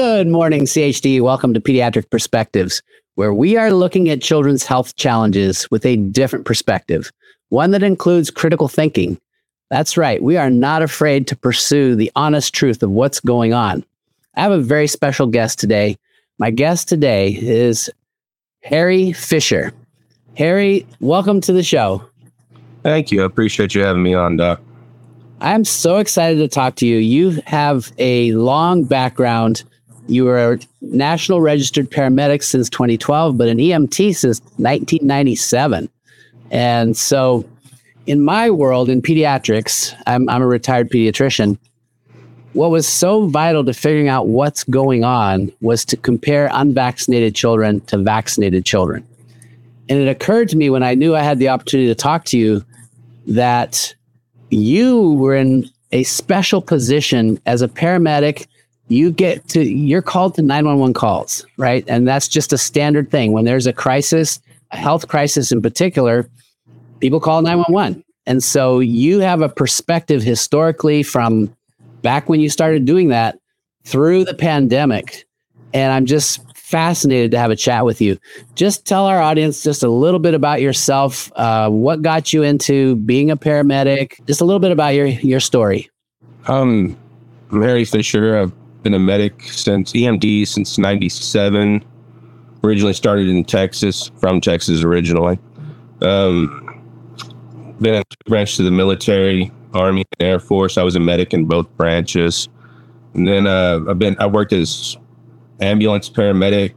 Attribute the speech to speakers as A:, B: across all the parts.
A: Good morning, CHD. Welcome to Pediatric Perspectives, where we are looking at children's health challenges with a different perspective, one that includes critical thinking. That's right. We are not afraid to pursue the honest truth of what's going on. I have a very special guest today. My guest today is Harry Fisher. Harry, welcome to the show.
B: Thank you. I appreciate you having me on, Doc.
A: I'm so excited to talk to you. You have a long background. You were a national registered paramedic since 2012, but an EMT since 1997. And so in my world, in pediatrics, I'm a retired pediatrician. What was so vital to figuring out what's going on was to compare unvaccinated children to vaccinated children. And it occurred to me when I knew I had the opportunity to talk to you that you were in a special position as a paramedic. You're called to 911 calls, right? And that's just a standard thing. When there's a crisis, a health crisis in particular, people call 911. And so you have a perspective historically from back when you started doing that through the pandemic. And I'm just fascinated to have a chat with you. Just tell our audience just a little bit about yourself, what got you into being a paramedic, just a little bit about your story.
B: I'm Harry Fisher. I've been a medic since EMT since 97. Originally started in Texas, from Texas originally. Been a branch to the military, Army, and Air Force. I was a medic in both branches. And then I worked as ambulance paramedic,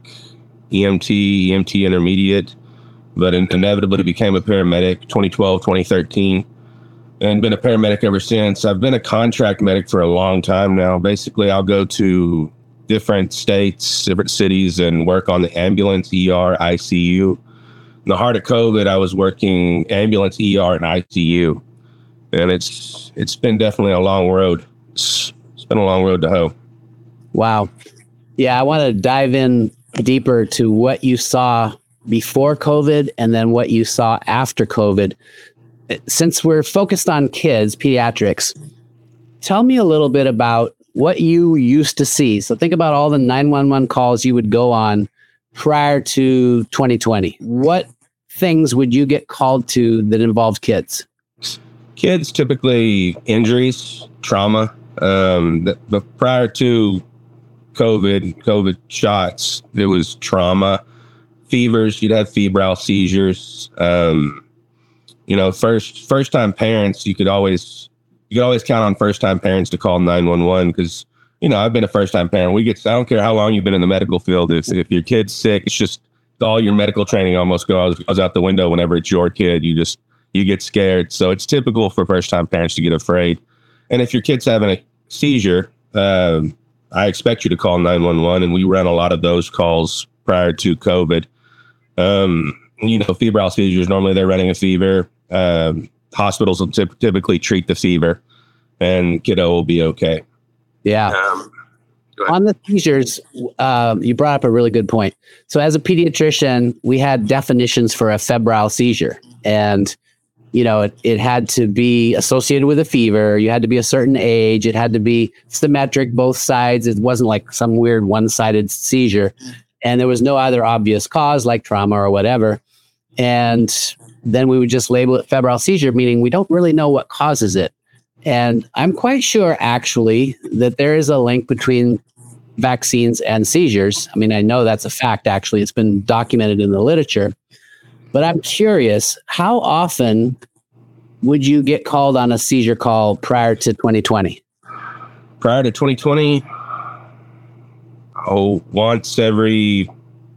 B: EMT intermediate, but inevitably became a paramedic 2012, 2013, and been a paramedic ever since. I've been a contract medic for a long time now. Basically, I'll go to different states, different cities, and work on the ambulance, ER, ICU. In the heart of COVID, I was working ambulance, ER, and ICU, and it's been definitely a long road. It's been a long road to hoe.
A: Wow. Yeah, I want to dive in deeper to what you saw before COVID and then what you saw after COVID. Since we're focused on kids, pediatrics, tell me a little bit about what you used to see. So think about all the 911 calls you would go on prior to 2020. What things would you get called to that involved kids?
B: Kids, typically injuries, trauma. But prior to COVID shots, there was trauma, fevers. You'd have febrile seizures. First time parents, you could always count on first time parents to call 911 because, I've been a first time parent. I don't care how long you've been in the medical field. If your kid's sick, it's just all your medical training almost goes out the window whenever it's your kid. You get scared. So it's typical for first time parents to get afraid. And if your kid's having a seizure, I expect you to call 911, and we ran a lot of those calls prior to COVID. Febrile seizures, normally they're running a fever. Hospitals will typically treat the fever, and kiddo will be okay.
A: Yeah. On the seizures, you brought up a really good point. So as a pediatrician, we had definitions for a febrile seizure, and it had to be associated with a fever. You had to be a certain age. It had to be symmetric, both sides. It wasn't like some weird one-sided seizure. And there was no other obvious cause like trauma or whatever. And then we would just label it febrile seizure, meaning we don't really know what causes it. And I'm quite sure, actually, that there is a link between vaccines and seizures. I mean, I know that's a fact, actually. It's been documented in the literature. But I'm curious, how often would you get called on a seizure call prior to 2020?
B: Prior to 2020, once every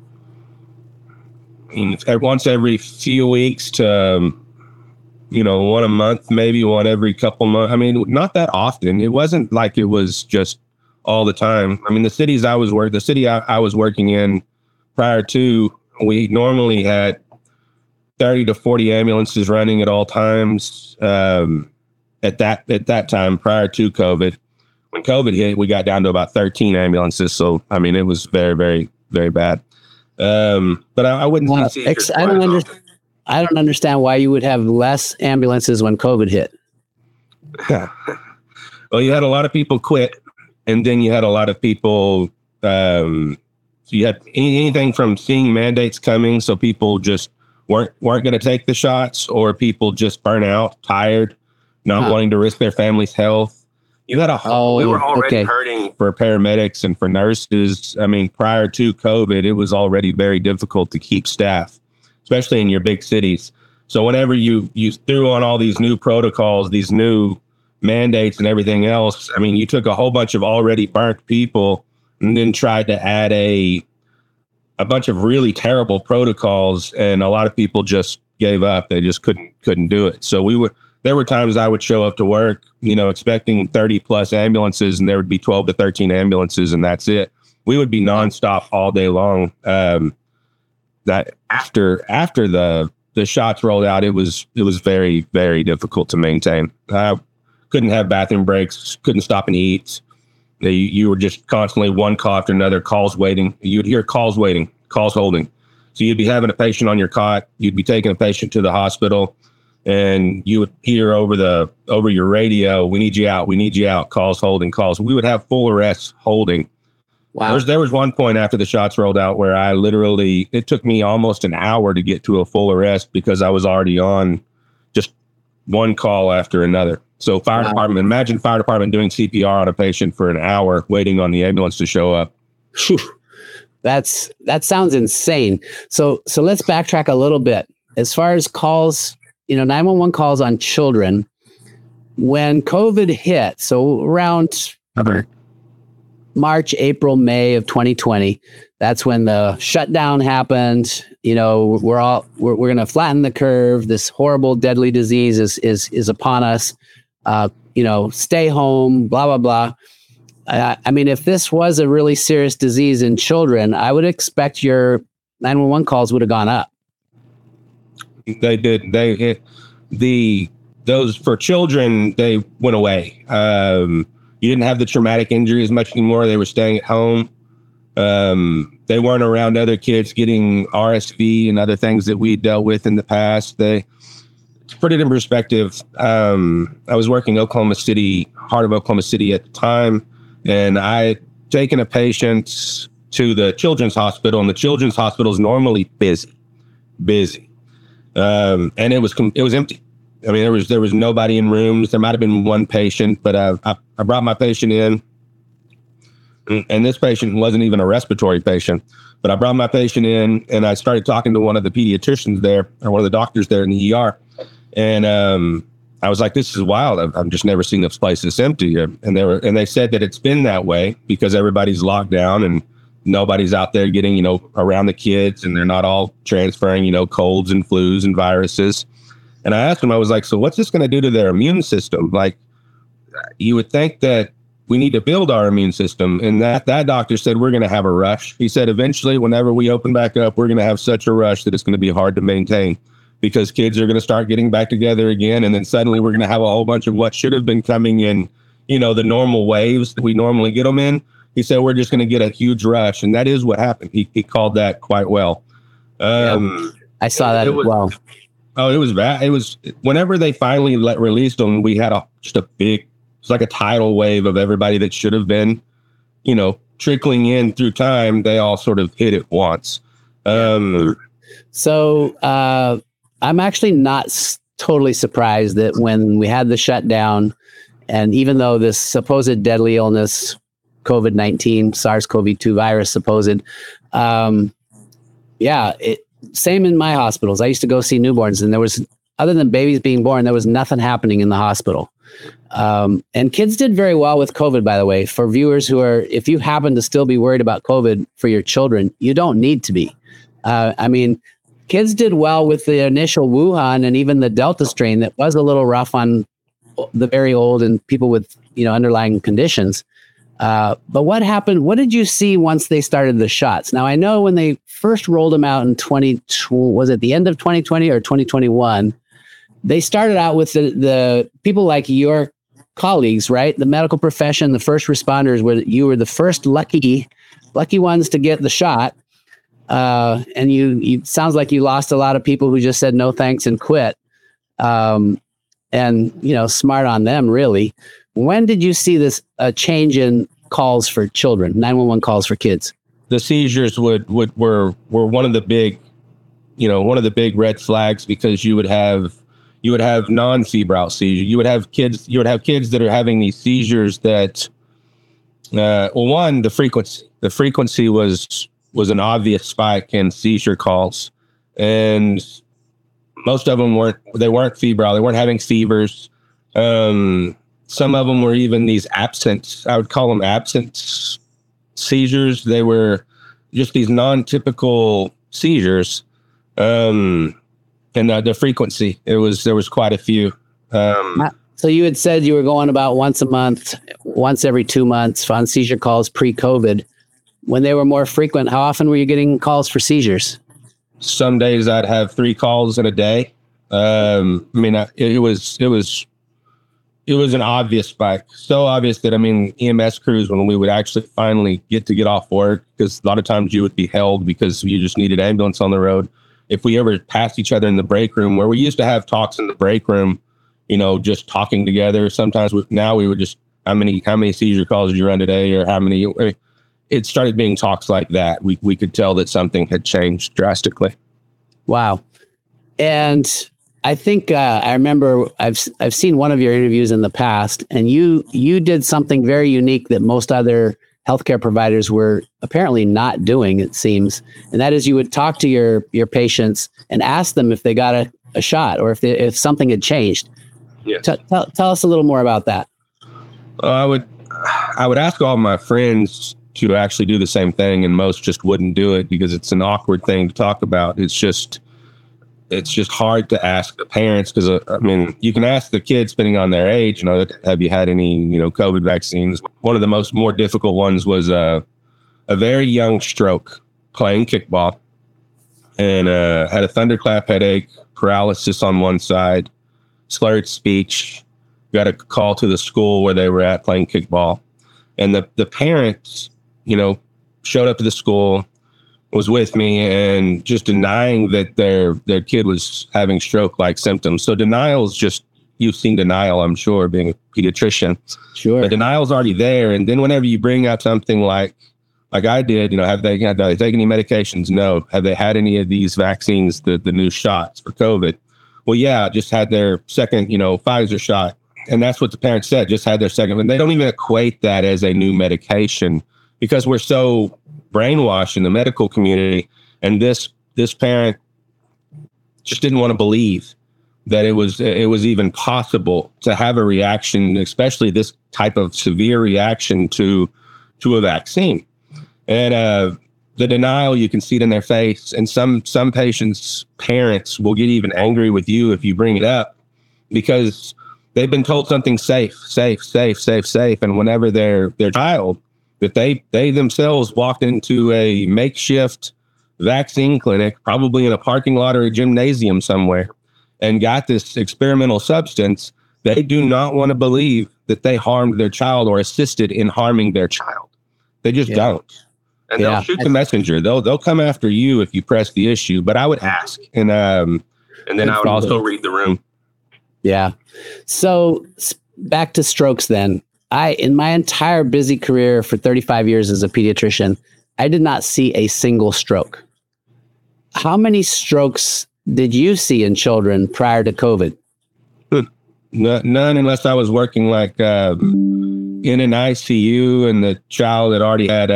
B: few weeks to, one a month, maybe one every couple months. I mean, not that often. It wasn't like it was just all the time. I mean, the city I was working in prior to, we normally had 30 to 40 ambulances running at all times at that time prior to COVID. When COVID hit, we got down to about 13 ambulances. So, I mean, it was very, very, very bad. But I wouldn't say
A: I don't understand why you would have less ambulances when COVID hit.
B: Well, you had a lot of people quit, and then you had a lot of people So you had anything from seeing mandates coming, so people just weren't going to take the shots, or people just burn out, tired, not wanting to risk their family's health. You had we were already hurting for paramedics and for nurses. I mean, prior to COVID, it was already very difficult to keep staff, especially in your big cities. So whenever you threw on all these new protocols, these new mandates and everything else, I mean, you took a whole bunch of already burnt people and then tried to add a bunch of really terrible protocols, and a lot of people just gave up. They just couldn't do it. So there were times I would show up to work, expecting 30 plus ambulances, and there would be 12 to 13 ambulances, and that's it. We would be nonstop all day long. That after the shots rolled out, it was very, very difficult to maintain. I couldn't have bathroom breaks, couldn't stop and eat. You were just constantly one call after another, calls waiting. You'd hear calls waiting, calls holding. So you'd be having a patient on your cot. You'd be taking a patient to the hospital, and you would hear over your radio, "We need you out, calls holding, calls." We would have full arrests holding. Wow. There was one point after the shots rolled out where it took me almost an hour to get to a full arrest because I was already on just one call after another. So department, imagine fire department doing CPR on a patient for an hour, waiting on the ambulance to show up.
A: That sounds insane. So let's backtrack a little bit. As far as calls, 911 calls on children, when COVID hit, so around March, April, May of 2020, that's when the shutdown happened. We're going to flatten the curve. This horrible, deadly disease is upon us. Stay home, blah, blah, blah. I mean, if this was a really serious disease in children, I would expect your 911 calls would have gone up.
B: They did. Those for children, they went away. You didn't have the traumatic injury as much anymore. They were staying at home. They weren't around other kids getting RSV and other things that we dealt with in the past. To put it in perspective, I was working Oklahoma City, heart of Oklahoma City at the time, and I had taken a patient to the children's hospital, and the children's hospital is normally busy. And it was empty. I mean, there was nobody in rooms. There might have been one patient, but I brought my patient in, and this patient wasn't even a respiratory patient. But I brought my patient in, and I started talking to one of the pediatricians there, or one of the doctors there in the ER, and I was like, "This is wild. I've just never seen this place this empty." And they said that it's been that way because everybody's locked down and nobody's out there getting around the kids, and they're not all transferring colds and flus and viruses. And I asked him, I was like, "So what's this going to do to their immune system?" Like, you would think that we need to build our immune system. And that doctor said, "We're going to have a rush." He said, "Eventually, whenever we open back up, we're going to have such a rush that it's going to be hard to maintain because kids are going to start getting back together again. And then suddenly we're going to have a whole bunch of what should have been coming in, the normal waves that we normally get them in." He said, "We're just going to get a huge rush." And that is what happened. He called that quite well.
A: I saw that as well.
B: Oh, it was bad. It was whenever they finally released them, we had it's like a tidal wave of everybody that should have been, trickling in through time. They all sort of hit it once.
A: So I'm actually not totally surprised that when we had the shutdown, and even though this supposed deadly illness, COVID-19, SARS-CoV-2 virus supposed, same in my hospitals. I used to go see newborns, and there was, other than babies being born, there was nothing happening in the hospital. And kids did very well with COVID, by the way. For viewers if you happen to still be worried about COVID for your children, you don't need to be. I mean, kids did well with the initial Wuhan and even the Delta strain that was a little rough on the very old and people with, underlying conditions. But what happened? What did you see once they started the shots? Now, I know when they first rolled them out in was it the end of 2020 or 2021? They started out with the people like your colleagues, right? The medical profession, the first responders, you were the first lucky ones to get the shot. And you sounds like you lost a lot of people who just said no thanks and quit. And smart on them, really. When did you see this change in calls for children, 911 calls for kids?
B: The seizures were one of the big, one of the big red flags, because you would have non-febrile seizures. You would have kids that are having these seizures that, one, the frequency was an obvious spike in seizure calls, and most of them weren't febrile. They weren't having fevers. Some of them were even these absent, I would call them absent seizures. They were just these non-typical seizures. And the frequency, there was quite a few.
A: So you had said you were going about once a month, once every 2 months on seizure calls pre-COVID. When they were more frequent, how often were you getting calls for seizures?
B: Some days I'd have 3 calls in a day. It was an obvious spike. So obvious that, EMS crews, when we would actually finally get off work, because a lot of times you would be held because you just needed ambulance on the road. If we ever passed each other in the break room, where we used to have talks in the break room, just talking together. Sometimes now we would just, how many seizure calls did you run today? Or how many, it started being talks like that. We could tell that something had changed drastically.
A: Wow. And I think I remember I've seen one of your interviews in the past, and you did something very unique that most other healthcare providers were apparently not doing, it seems. And that is, you would talk to your patients and ask them if they got a shot, or if something had changed.
B: Yes.
A: Tell us a little more about that.
B: I would ask all my friends to actually do the same thing, and most just wouldn't do it because it's an awkward thing to talk about. It's just hard to ask the parents, because you can ask the kids depending on their age. Have you had any COVID vaccines? One of the more difficult ones was a very young stroke playing kickball, and had a thunderclap headache, paralysis on one side, slurred speech. Got a call to the school where they were at playing kickball, and the parents showed up to the school, was with me, and just denying that their kid was having stroke-like symptoms. So denial is just, you've seen denial, I'm sure, being a pediatrician.
A: Sure.
B: But denial's already there. And then whenever you bring up something like I did, have they taken any medications? No. Have they had any of these vaccines, the new shots for COVID? Well, yeah, just had their second, Pfizer shot. And that's what the parents said, just had their second. And they don't even equate that as a new medication, because we're so brainwashed in the medical community. And this parent just didn't want to believe that it was even possible to have a reaction, especially this type of severe reaction to a vaccine. And the denial, you can see it in their face. And some patients' parents will get even angry with you if you bring it up, because they've been told something safe. And whenever their child, that they themselves walked into a makeshift vaccine clinic, probably in a parking lot or a gymnasium somewhere, and got this experimental substance, they do not want to believe that they harmed their child or assisted in harming their child. They just don't. And they'll shoot the messenger. They'll come after you if you press the issue. But I would ask, and then I would also read the room.
A: Yeah. So back to strokes then. In my entire busy career for 35 years as a pediatrician, I did not see a single stroke. How many strokes did you see in children prior to COVID?
B: None, unless I was working in an ICU and the child had already had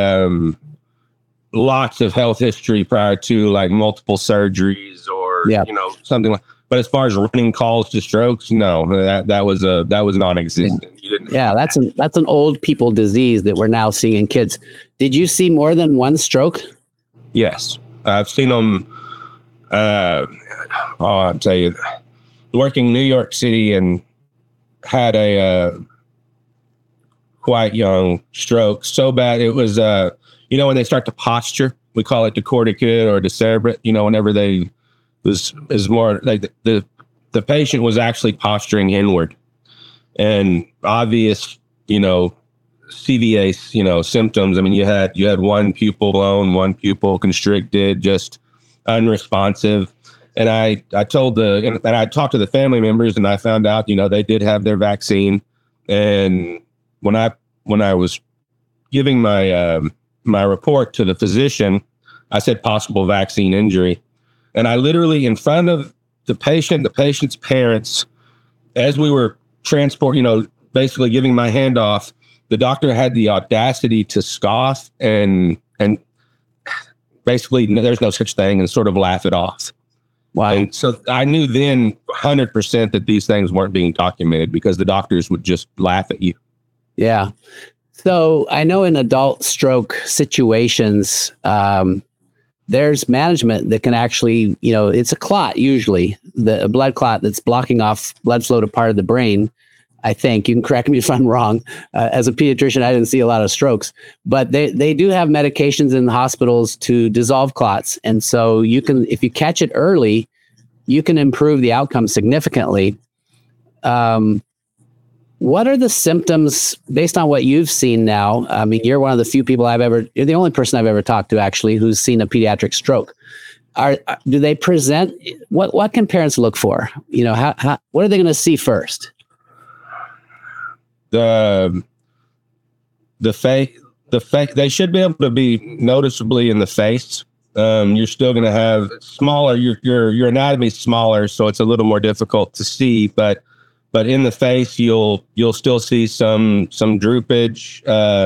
B: lots of health history prior to, like multiple surgeries or something like. But as far as running calls to strokes, no, that was non-existent.
A: Yeah, that's an old people disease that we're now seeing in kids. Did you see more than one stroke?
B: Yes, I've seen them. I'll tell you, working in New York City, and had a quite young stroke. So bad it was. When they start to posture, we call it decorticate or decerebrate. Whenever they is more like the patient was actually posturing inward, and obvious, CVA, symptoms. You had one pupil blown, one pupil constricted, just unresponsive. And I talked to the family members, and I found out, they did have their vaccine. And when I was giving my report to the physician, I said possible vaccine injury. And I literally, in front of the patient's parents, as we were basically giving my hand off, the doctor had the audacity to scoff and basically there's no such thing and sort of laugh it off.
A: Wow.
B: And so I knew then 100% that these things weren't being documented because the doctors would just laugh at you.
A: Yeah. So I know in adult stroke situations, there's management that can actually, it's a clot, usually a blood clot that's blocking off blood flow to part of the brain. I think you can correct me if I'm wrong. As a pediatrician, I didn't see a lot of strokes, but they do have medications in the hospitals to dissolve clots. And so you can, if you catch it early, you can improve the outcome significantly. What are the symptoms based on what you've seen now? I mean, you're one of the few people you're the only person I've ever talked to actually who's seen a pediatric stroke. Do they present, what can parents look for? What are they going to see first?
B: The face, they should be able to be noticeably in the face. You're still going to have smaller, your anatomy's smaller, so it's a little more difficult to see, but in the face, you'll still see some droopage.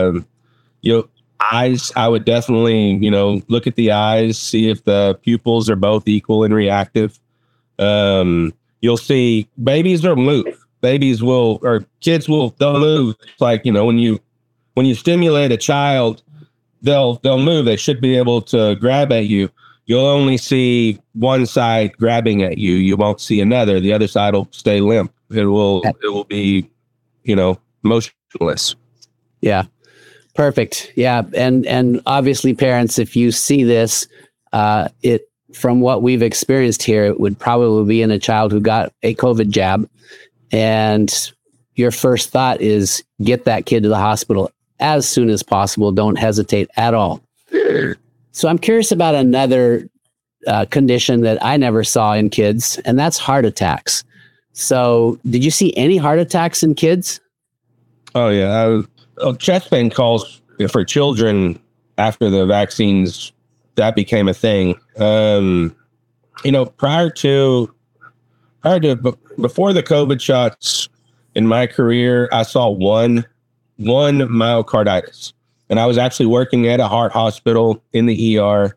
B: Eyes, I would definitely, look at the eyes, see if the pupils are both equal and reactive. You'll see babies will move. Kids will, they'll move. It's like, when you stimulate a child, they'll move. They should be able to grab at you. You'll only see one side grabbing at you. You won't see another. The other side will stay limp. It will be, motionless.
A: Yeah. Perfect. Yeah. And obviously parents, if you see this, from what we've experienced here, it would probably be in a child who got a COVID jab. And your first thought is get that kid to the hospital as soon as possible. Don't hesitate at all. So I'm curious about another condition that I never saw in kids, and that's heart attacks. So did you see any heart attacks in kids?
B: Oh, yeah. Chest pain calls for children after the vaccines, that became a thing. Before the COVID shots in my career, I saw one myocarditis. And I was actually working at a heart hospital in the ER,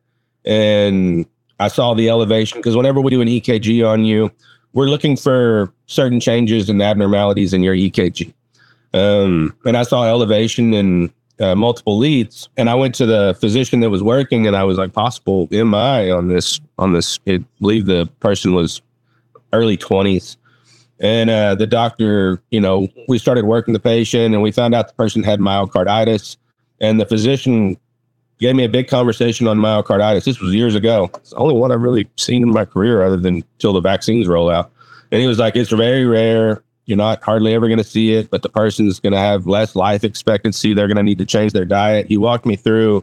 B: and I saw the elevation because whenever we do an EKG on you, we're looking for certain changes and abnormalities in your EKG. And I saw elevation in multiple leads, and I went to the physician that was working, and I was like, possible MI on this. I believe the person was early 20s. And the doctor, we started working the patient, and we found out the person had myocarditis. And the physician gave me a big conversation on myocarditis. This was years ago. It's the only one I've really seen in my career other than till the vaccines roll out. And he was like, it's very rare. You're not hardly ever going to see it, but the person's going to have less life expectancy. They're going to need to change their diet. He walked me through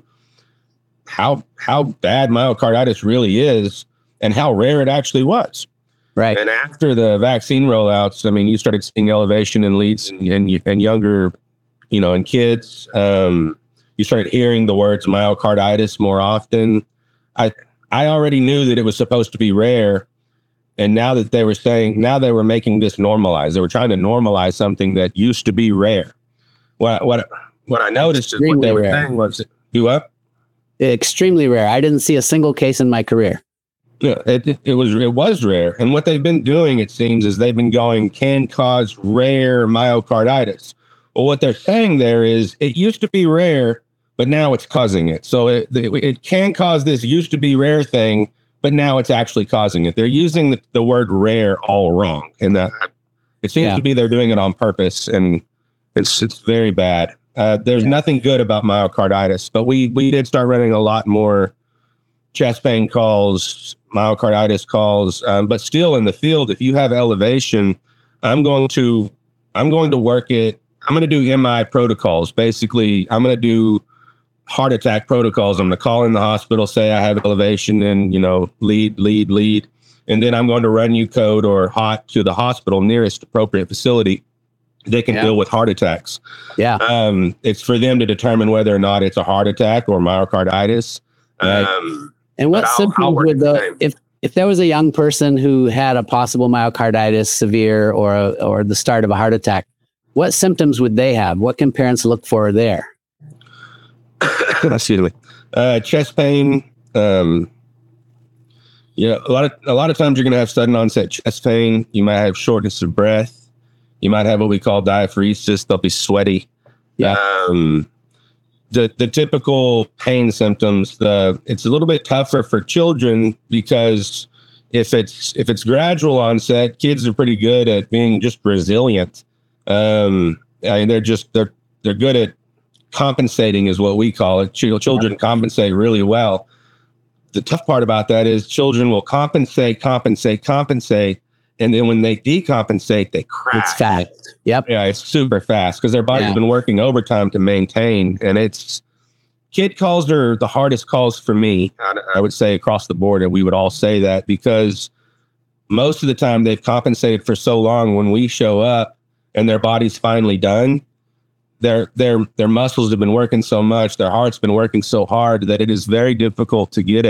B: how bad myocarditis really is and how rare it actually was.
A: Right.
B: And after the vaccine rollouts, I mean, you started seeing elevation in leads and younger, in kids. You started hearing the words myocarditis more often. I already knew that it was supposed to be rare. And now that they were making this normalized. They were trying to normalize something that used to be rare. What I noticed is what they were saying was, what?
A: Extremely rare. I didn't see a single case in my career.
B: Yeah, it was rare. And what they've been doing, it seems, is they've been going, can cause rare myocarditis. Well, what they're saying there is it used to be rare, but now it's causing it. So it can cause this used to be rare thing, but now it's actually causing it. They're using the word rare all wrong. And that it seems to be they're doing it on purpose, and it's very bad. There's nothing good about myocarditis, but we did start running a lot more chest pain calls, myocarditis calls, but still in the field, if you have elevation, I'm going to work it. I'm going to do MI protocols. Basically, I'm going to do heart attack protocols. I'm going to call in the hospital, say I have elevation and, lead. And then I'm going to run you code or hot to the hospital nearest appropriate facility. they can deal with heart attacks.
A: Yeah.
B: It's for them to determine whether or not it's a heart attack or myocarditis.
A: Right. And what symptoms would if there was a young person who had a possible myocarditis, severe, or the start of a heart attack, what symptoms would they have? What can parents look for there?
B: Excuse me. Chest pain. A lot of times you're going to have sudden onset chest pain. You might have shortness of breath. You might have what we call diaphoresis. They'll be sweaty. Yeah. The typical pain symptoms. It's a little bit tougher for children because if it's gradual onset, kids are pretty good at being just resilient. They're good at compensating, is what we call it. Children compensate really well. The tough part about that is children will compensate, and then when they decompensate, they crash.
A: It's fast. Yep.
B: Yeah, it's super fast because their body's been working overtime to maintain. And kid calls are the hardest calls for me, I would say, across the board. And we would all say that because most of the time they've compensated for so long. When we show up and their body's finally done, their muscles have been working so much, their heart's been working so hard that it is very difficult to get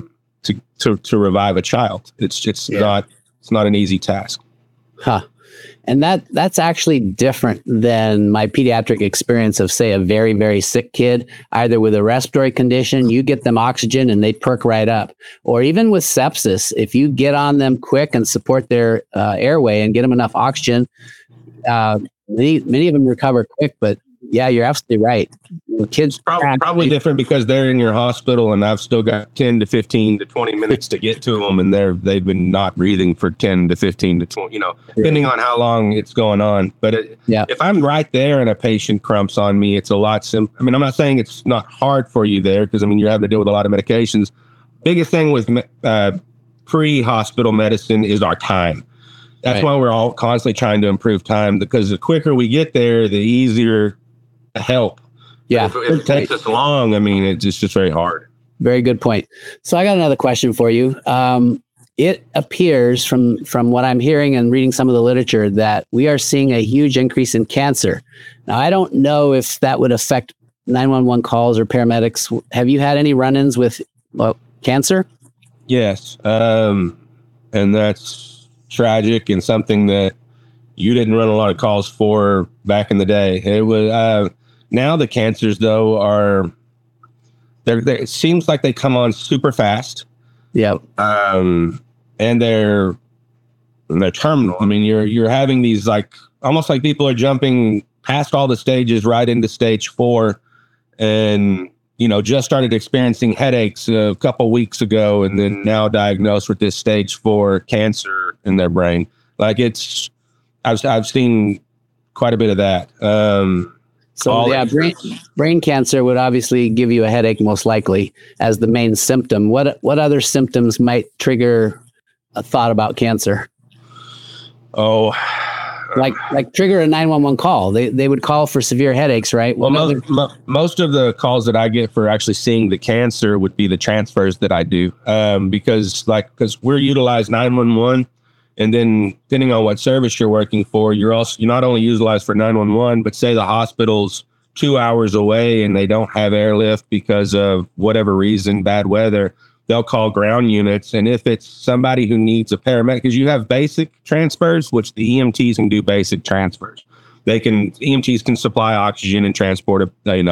B: to revive a child. It's not an easy task.
A: Huh. And that's actually different than my pediatric experience of, say, a very, very sick kid, either with a respiratory condition, you get them oxygen and they perk right up. Or even with sepsis, if you get on them quick and support their airway and get them enough oxygen, many of them recover quick. But yeah, you're absolutely right. Kids
B: probably different because they're in your hospital and I've still got 10 to 15 to 20 minutes to get to them, and they've been not breathing for 10 to 15 to 20, depending on how long it's going on. But if I'm right there and a patient crumps on me, it's a lot simpler. I mean, I'm not saying it's not hard for you there because, you're having to deal with a lot of medications. Biggest thing with pre-hospital medicine is our time. That's why we're all constantly trying to improve time, because the quicker we get there, the easier to help. Yeah. If it takes us long, it's just very hard.
A: Very good point. So I got another question for you. It appears from what I'm hearing and reading some of the literature that we are seeing a huge increase in cancer. Now, I don't know if that would affect 911 calls or paramedics. Have you had any run-ins with cancer?
B: Yes. And that's tragic and something that you didn't run a lot of calls for back in the day. It was now the cancers though it seems like they come on super fast.
A: Yeah.
B: And they're terminal. You're having these almost like people are jumping past all the stages right into stage 4, and just started experiencing headaches a couple weeks ago, and then now diagnosed with this stage 4 cancer in their brain. I've seen quite a bit of that. Brain
A: cancer would obviously give you a headache, most likely, as the main symptom. What other symptoms might trigger a thought about cancer?
B: Oh,
A: like trigger a 911 call. They would call for severe headaches, right?
B: Well, most of the calls that I get for actually seeing the cancer would be the transfers that I do, because we're utilized 911. And then depending on what service you're working for, you're not only utilized for 911, but say the hospital's 2 hours away and they don't have airlift because of whatever reason, bad weather, they'll call ground units. And if it's somebody who needs a paramedic, because you have basic transfers, which the EMTs can do basic transfers. EMTs can supply oxygen and transport,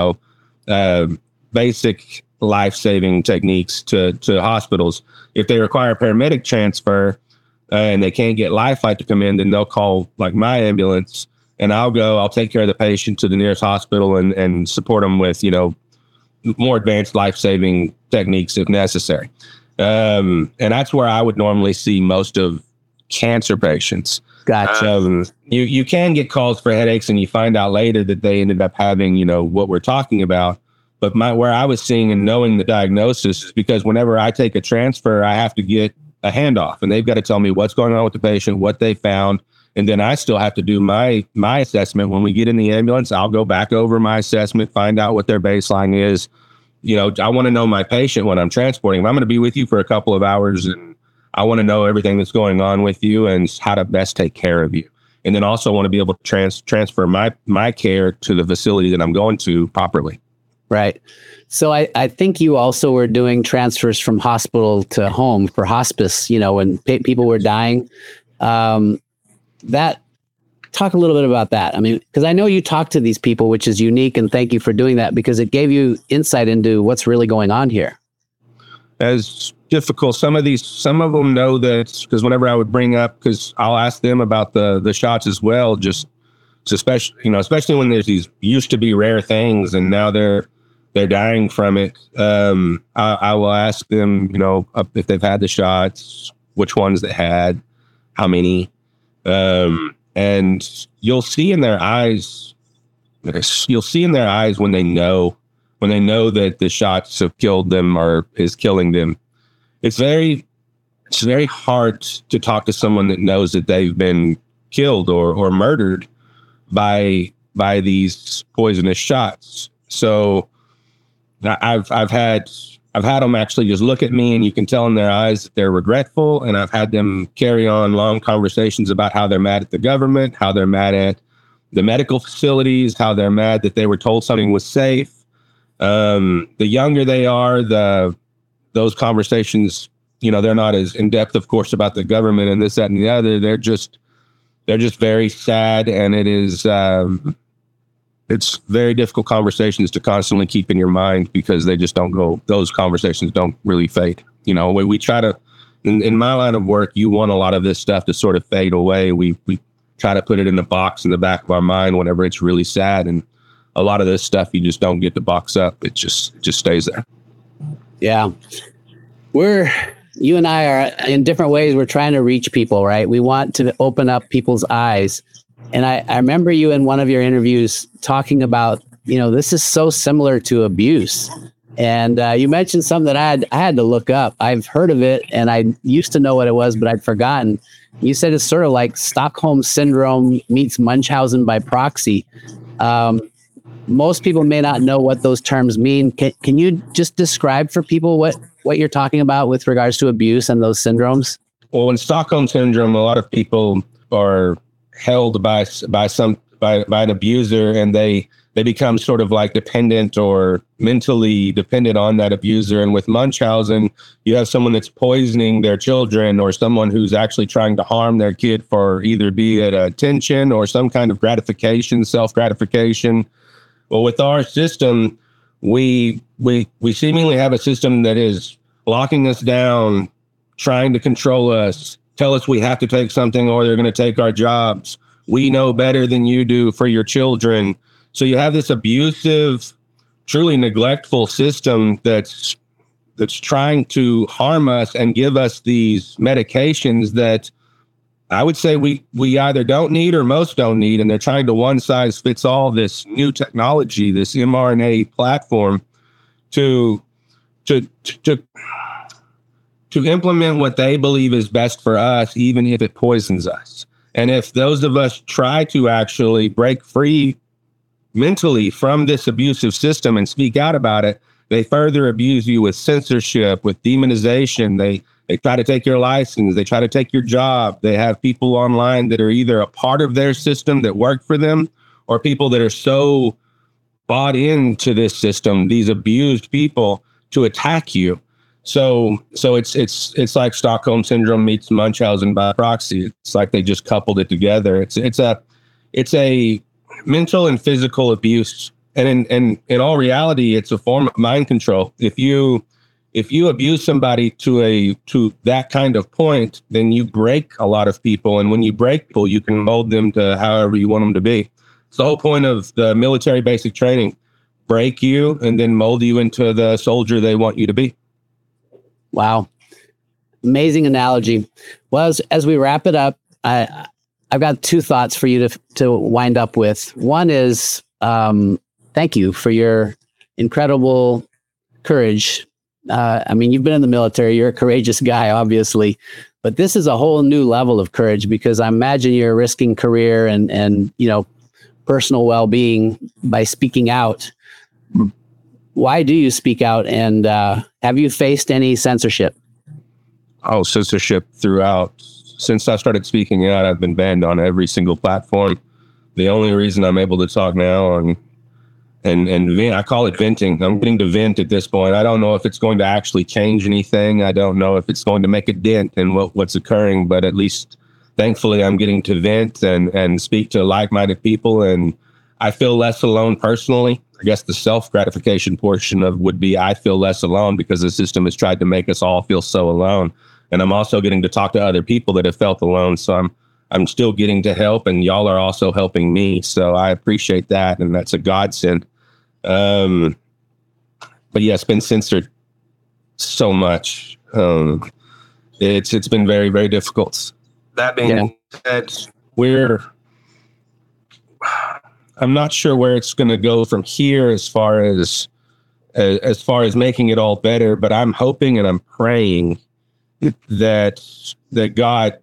B: basic life-saving techniques to hospitals. If they require a paramedic transfer, and they can't get Life Flight to come in, then they'll call my ambulance, and I'll take care of the patient to the nearest hospital and support them with, more advanced life-saving techniques if necessary. And that's where I would normally see most of cancer patients.
A: Gotcha.
B: You can get calls for headaches, and you find out later that they ended up having, what we're talking about. But where I was seeing and knowing the diagnosis is because whenever I take a transfer, I have to get a handoff, and they've got to tell me what's going on with the patient, what they found, and then I still have to do my assessment. When we get in the ambulance, I'll go back over my assessment, find out what their baseline is. I want to know my patient when I'm transporting. If I'm going to be with you for a couple of hours, and I want to know everything that's going on with you and how to best take care of you. and then also want to be able to transfer my care to the facility that I'm going to properly.
A: Right. So I think you also were doing transfers from hospital to home for hospice, when people were dying. Talk a little bit about that. I mean, because I know you talk to these people, which is unique, and thank you for doing that, because it gave you insight into what's really going on here.
B: As difficult, some of them know that, because whenever I would bring up, because I'll ask them about the shots as well, just especially when there's these used to be rare things and now they're dying from it. I will ask them, if they've had the shots, which ones they had, how many, and you'll see in their eyes when they know that the shots have killed them or is killing them. It's very hard to talk to someone that knows that they've been killed or murdered by these poisonous shots. So I've had them actually just look at me, and you can tell in their eyes that they're regretful. And I've had them carry on long conversations about how they're mad at the government, how they're mad at the medical facilities, how they're mad that they were told something was safe. The younger they are, those conversations, they're not as in depth, of course, about the government and this, that, and the other. They're just very sad, and it is. It's very difficult conversations to constantly keep in your mind, because they just don't go. Those conversations don't really fade. We try to, in my line of work, you want a lot of this stuff to sort of fade away. We try to put it in a box in the back of our mind whenever it's really sad, and a lot of this stuff you just don't get to box up. It just stays there.
A: Yeah. You and I are in different ways. We're trying to reach people, right? We want to open up people's eyes. And I remember you in one of your interviews talking about, this is so similar to abuse. And you mentioned something that I had to look up. I've heard of it, and I used to know what it was, but I'd forgotten. You said it's sort of like Stockholm Syndrome meets Munchausen by proxy. Most people may not know what those terms mean. Can you just describe for people what you're talking about with regards to abuse and those syndromes?
B: Well, in Stockholm Syndrome, a lot of people are held by an abuser, and they become sort of like dependent or mentally dependent on that abuser. And with Munchausen, you have someone that's poisoning their children, or someone who's actually trying to harm their kid for either be it attention or some kind of gratification, self-gratification. Well, with our system, we seemingly have a system that is locking us down, trying to control us, tell us we have to take something or they're going to take our jobs. We know better than you do for your children. So you have this abusive, truly neglectful system that's trying to harm us and give us these medications that I would say we either don't need or most don't need. And they're trying to one size fits all this new technology, this mRNA platform to implement what they believe is best for us, even if it poisons us. And if those of us try to actually break free mentally from this abusive system and speak out about it, they further abuse you with censorship, with demonization. They try to take your license. They try to take your job. They have people online that are either a part of their system that work for them, or people that are so bought into this system, these abused people, to attack you. So it's like Stockholm Syndrome meets Munchausen by proxy. It's like they just coupled it together. It's a mental and physical abuse, and in all reality, it's a form of mind control. If you abuse somebody to that kind of point, then you break a lot of people, and when you break people, you can mold them to however you want them to be. It's the whole point of the military basic training: break you and then mold you into the soldier they want you to be.
A: Wow. Amazing analogy. Well, as we wrap it up, I've got two thoughts for you to wind up with. One is, thank you for your incredible courage. You've been in the military. You're a courageous guy, obviously, but this is a whole new level of courage, because I imagine you're risking career and personal well-being by speaking out. Why do you speak out, and have you faced any censorship?
B: Oh, censorship throughout since I started speaking out, I've been banned on every single platform. The only reason I'm able to talk now and vent, I call it venting. I'm getting to vent at this point. I don't know if it's going to actually change anything. I don't know if it's going to make a dent in what's occurring, but at least thankfully I'm getting to vent and speak to like-minded people, and I feel less alone personally. I guess the self-gratification portion of would be I feel less alone because the system has tried to make us all feel so alone. And I'm also getting to talk to other people that have felt alone. So I'm still getting to help, and y'all are also helping me. So I appreciate that, and that's a godsend. But yeah, it's been censored so much. It's been very, very difficult. That being said, I'm not sure where it's going to go from here as far as making it all better, but I'm hoping and I'm praying that God,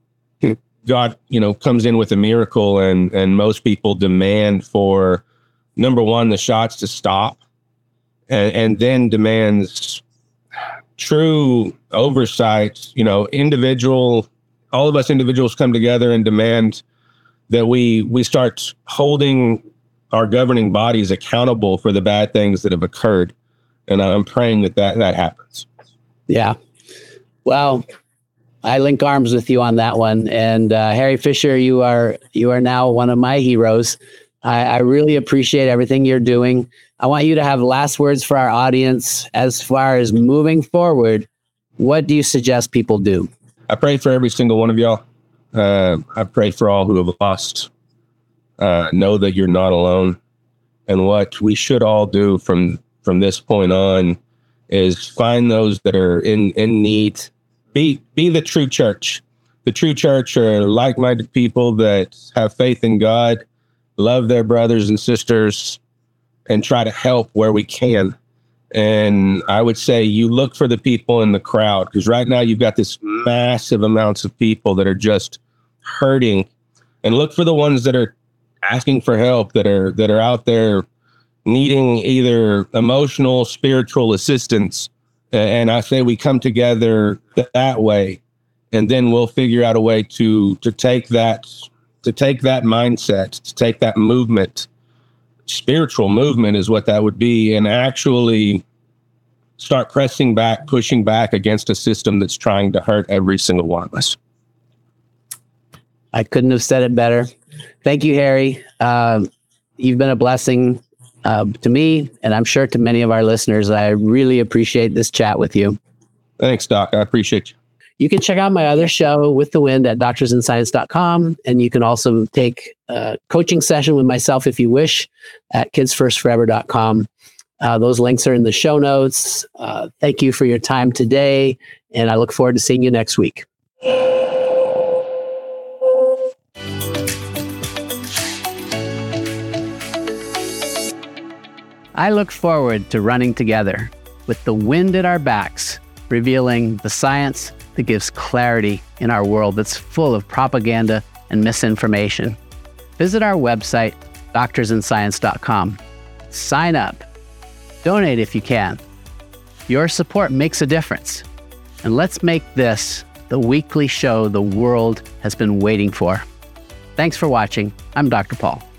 B: comes in with a miracle and most people demand for, number one, the shots to stop, and then demands true oversight, all of us individuals come together and demand that we start holding our governing bodies accountable for the bad things that have occurred. And I'm praying that happens.
A: Yeah. Well, I link arms with you on that one. And Harry Fisher, you are now one of my heroes. I really appreciate everything you're doing. I want you to have last words for our audience as far as moving forward. What do you suggest people do?
B: I pray for every single one of y'all. I pray for all who have lost. Know that you're not alone. And what we should all do from this point on is find those that are in need. Be the true church. The true church are like-minded people that have faith in God, love their brothers and sisters, and try to help where we can. And I would say you look for the people in the crowd, because right now you've got this massive amounts of people that are just hurting, and look for the ones that are asking for help, that are out there needing either emotional, spiritual assistance. And I say we come together that way, and then we'll figure out a way to take that mindset, to take that movement. Spiritual movement is what that would be, and actually start pushing back against a system that's trying to hurt every single one of us.
A: I couldn't have said it better. Thank you, Harry. You've been a blessing to me, and I'm sure to many of our listeners. I really appreciate this chat with you.
B: Thanks, Doc. I appreciate you.
A: You can check out my other show, With the Wind, at doctorsinscience.com. And you can also take a coaching session with myself if you wish at kidsfirstforever.com. Those links are in the show notes. Thank you for your time today, and I look forward to seeing you next week. I look forward to running together with the wind at our backs, revealing the science that gives clarity in our world that's full of propaganda and misinformation. Visit our website, doctorsinscience.com. Sign up. Donate if you can. Your support makes a difference. And let's make this the weekly show the world has been waiting for. Thanks for watching. I'm Dr. Paul.